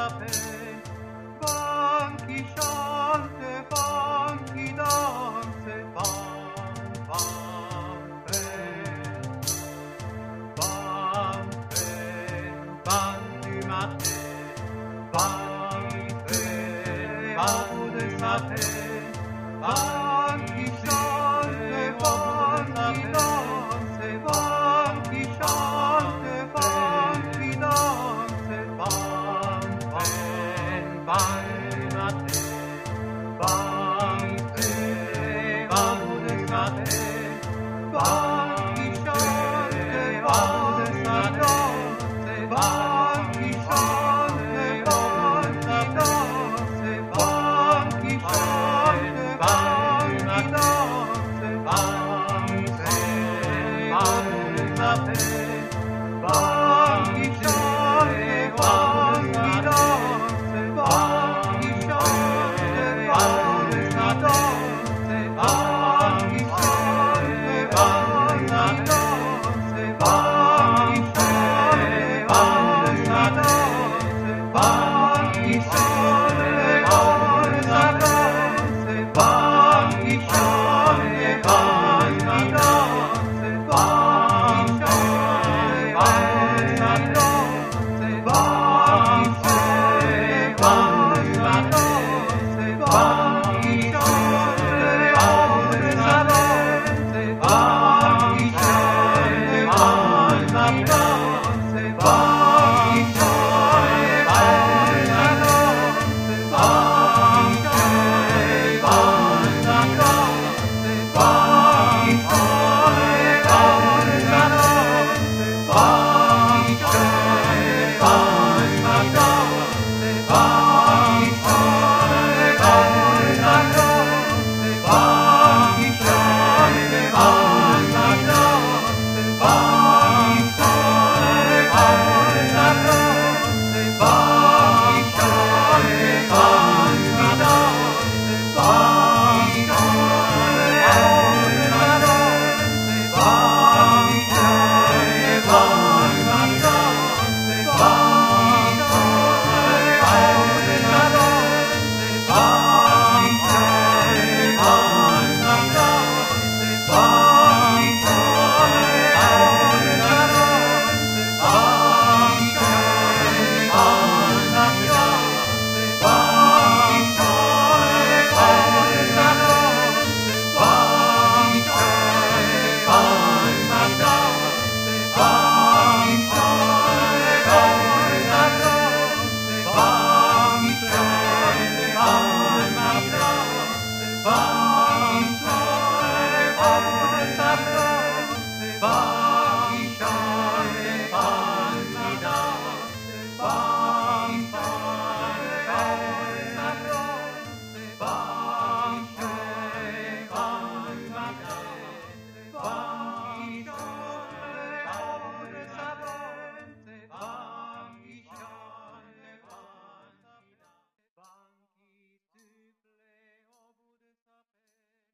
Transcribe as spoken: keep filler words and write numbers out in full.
te. Funky chante, funky danse, fun, fun, fen. Fun, fen, fun du matin. Fun, fen, fun du matin. Funky chante, funky danse, funky chante, funky danse, fun, fen, fun du matin. Fun, fen, fun du matin. Funky chante, funky danse, funky chante, funky danse, funky chante, funky danse, fun, fen, fun du matin. Funky chante, funky danse, funky chante, funky danse, funky chante, funky danse, funky chante, funky danse, funky chante, funky danse, funky chante, funky danse, funky Bye.